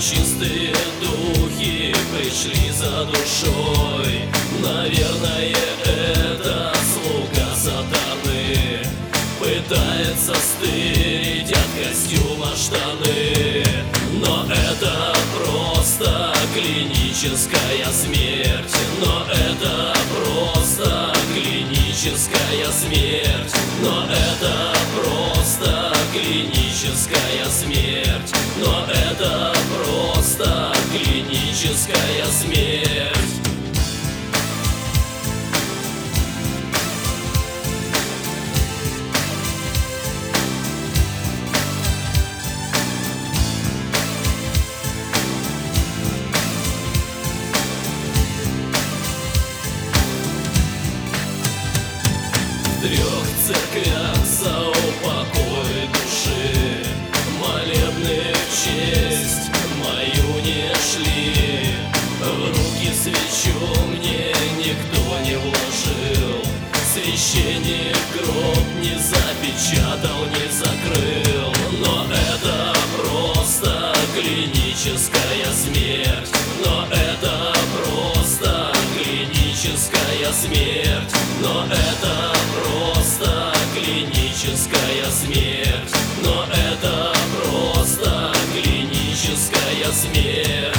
нечистые духи пришли за душой. Наверное, это слуга сатаны пытается стырить от костюма штаны. Но это просто клиническая смерть. Но это просто клиническая смерть. Но это просто клиническая смерть. Но это просто клиническая смерть. В 3 церквях за упокой души молебны в честь мою не шли. В руки свечу мне никто не вложил. Священник гроб не запечатал, не закрыл. Но это просто клиническая смерть. Но это просто клиническая смерть. Но это просто клиническая смерть. Но это просто клиническая смерть.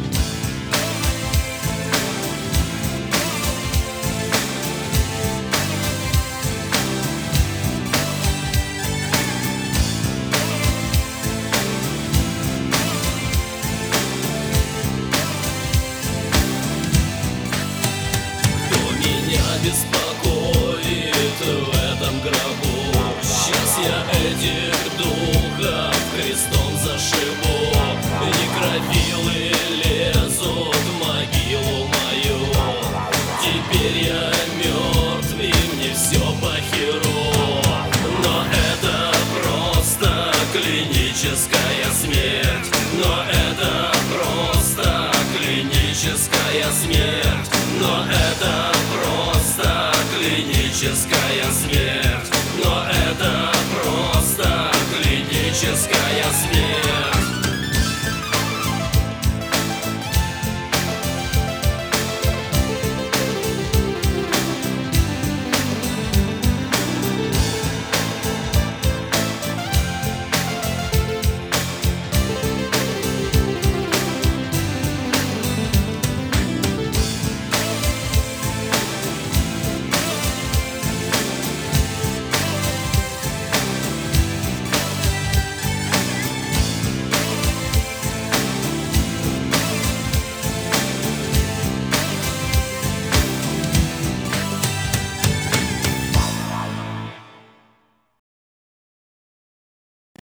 Кто меня беспокоит в этом гробу? Сейчас я этих духов крестом зашибу. Некрофилы лезут в могилу мою. Теперь я мертв, и мне все похеру. Но это просто клиническая смерть. Но это просто клиническая смерть. Но это просто клиническая смерть. Но это просто клиническая смерть.